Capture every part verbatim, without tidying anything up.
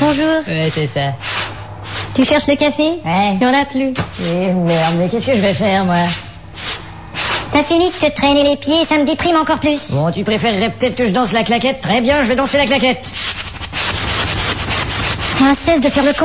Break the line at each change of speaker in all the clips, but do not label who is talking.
Bonjour.
Ouais, c'est ça.
Tu cherches le café?
Ouais.
Il n'y en a plus.
Eh merde, mais qu'est-ce que je vais faire, moi?
T'as fini de te traîner les pieds, ça me déprime encore plus.
Bon, tu préférerais peut-être que je danse la claquette? Très bien, je vais danser la claquette.
Ah, cesse de faire le con.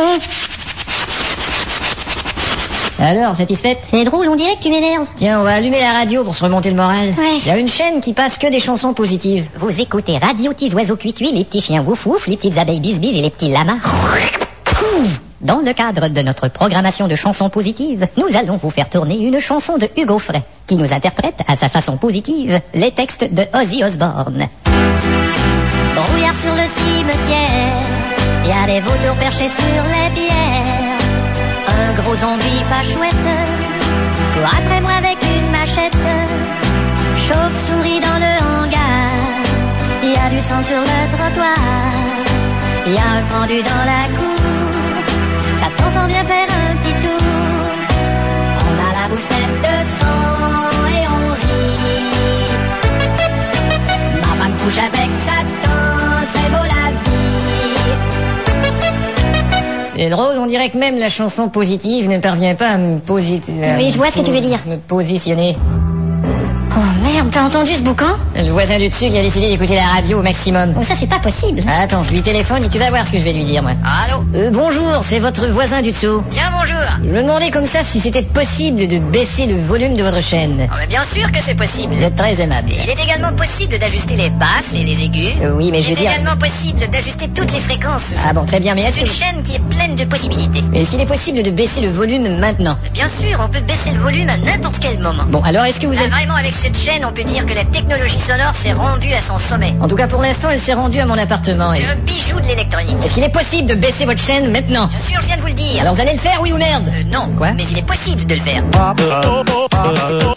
Alors, satisfaite?
C'est drôle, on dirait que tu m'énerves.
Tiens, on va allumer la radio pour se remonter le moral.
Ouais.
Il y a une chaîne qui passe que des chansons positives.
Vous écoutez Radio Petits Oiseaux Cuit-Cuit, les petits chiens Wouf Wouf, les petites abeilles Bis-Bis et les petits lamas. Dans le cadre de notre programmation de chansons positives, nous allons vous faire tourner une chanson de Hugo Frey, qui nous interprète, à sa façon positive, les textes de Ozzy Osbourne. Brouillard sur le cimetière, y a des vautours perchés sur les pierres. Un gros zombie pas chouette court après moi avec une machette. Chauve-souris dans le hangar, y a du sang sur le trottoir. Y a un pendu dans la cour, Satan s'en vient faire un petit tour. On a la bouche pleine de sang et on rit. Ma femme couche avec Satan, c'est beau la vie.
C'est drôle, on dirait que même la chanson positive ne parvient pas à me positionner.
Oui, je vois ce que tu veux dire.
Me positionner.
Oh merde, t'as entendu ce boucan?
Le voisin du dessus qui a décidé d'écouter la radio au maximum.
Oh, ça c'est pas possible.
Attends, je lui téléphone et tu vas voir ce que je vais lui dire, moi.
Allô?
Euh, bonjour, c'est votre voisin du dessous.
Tiens, bonjour.
Je me demandais comme ça si c'était possible de baisser le volume de votre chaîne.
Oh, mais bien sûr que c'est possible.
Vous êtes très aimable.
Il est également possible d'ajuster les basses et les aigus.
Euh, oui, mais je
Il
veux
est
dire...
également possible d'ajuster toutes les fréquences.
Ah bon, très bien, mais est-ce
C'est
que...
une chaîne qui est pleine de possibilités.
Mais est-ce qu'il est possible de baisser le volume maintenant?
Bien sûr, on peut baisser le volume à n'importe quel moment.
Bon, alors est-ce que vous
Ah,
êtes...
vraiment, avec cette chaîne, on peut dire que la technologie sonore s'est rendue à son sommet.
En tout cas, pour l'instant, elle s'est rendue à mon appartement. Et...
C'est un bijou de l'électronique.
Est-ce qu'il est possible de baisser votre chaîne maintenant?
Bien sûr, je viens de vous le dire.
Alors vous allez le faire, oui ou merde?
Euh, non,
Quoi?
mais il est possible de le faire.